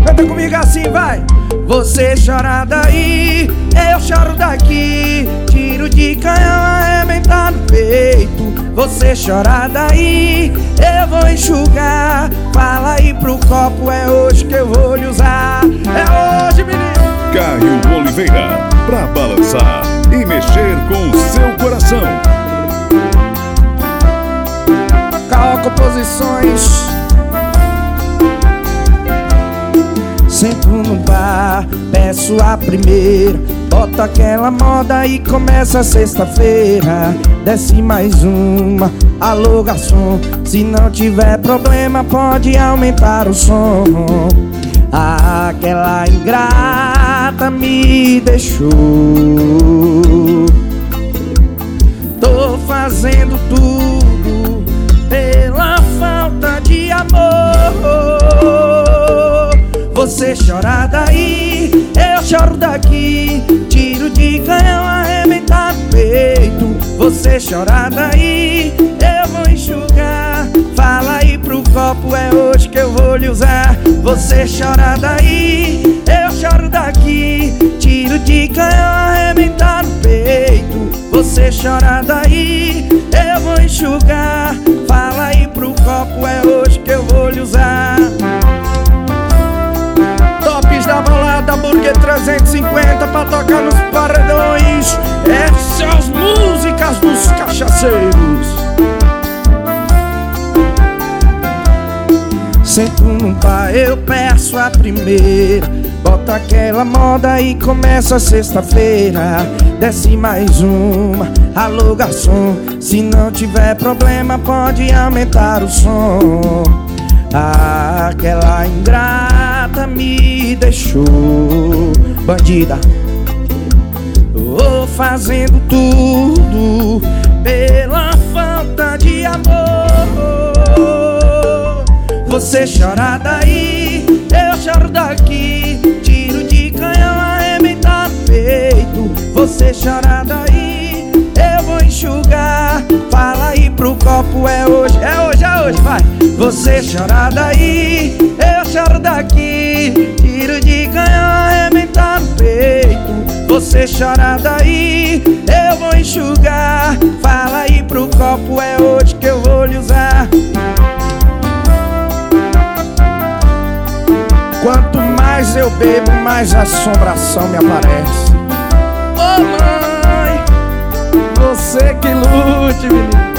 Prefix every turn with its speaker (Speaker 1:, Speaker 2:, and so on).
Speaker 1: Canta comigo assim, vai. Você chora daí, eu choro daqui. Tiro de canhão arrebentar no peito. Você chora daí, eu vou enxugar. Fala aí pro copo, é hoje que eu vou lhe usar. É hoje, menino.
Speaker 2: Caio Oliveira, pra balançar e mexer com o seu coração.
Speaker 1: Cal Composições. Sento no bar, peço a primeira. Bota aquela moda e começa a sexta-feira. Desce mais uma, alô garçom. Se não tiver problema pode aumentar o som. Aquela ingrata me deixou. Tô fazendo tudo pela falta de amor. Você chora daí, eu choro daqui. Tiro de canhão arrebentar no peito. Você chora daí, eu vou enxugar. Fala aí pro copo, é hoje que eu vou lhe usar. Você chora daí, eu choro daqui. Tiro de canhão arrebentar no peito. Você chora daí, eu vou enxugar. Fala aí pro copo, é hoje que eu vou lhe usar. Tops da balada, Burger 350 pra tocar nos paredões. Essas são as músicas dos cachaceiros. Sento no bar, eu peço a primeira. Bota aquela moda e começa a sexta-feira. Desce mais uma, alô garçom. Se não tiver problema pode aumentar o som. Aquela ingrata me deixou. Bandida, tô fazendo tudo pela falta de amor. Você chora daí, eu choro daqui. Tiro de canhão arrebentar no peito. Você chora daí, eu vou enxugar. Fala aí pro copo, é hoje, é hoje, é hoje, vai. Você chora daí, eu choro daqui. Tiro de canhão arrebentar no peito. Você chora daí, eu vou enxugar. Fala aí pro copo, é hoje que eu vou lhe usar. Quanto mais eu bebo, mais assombração me aparece. Ô mãe, você que lute, menino.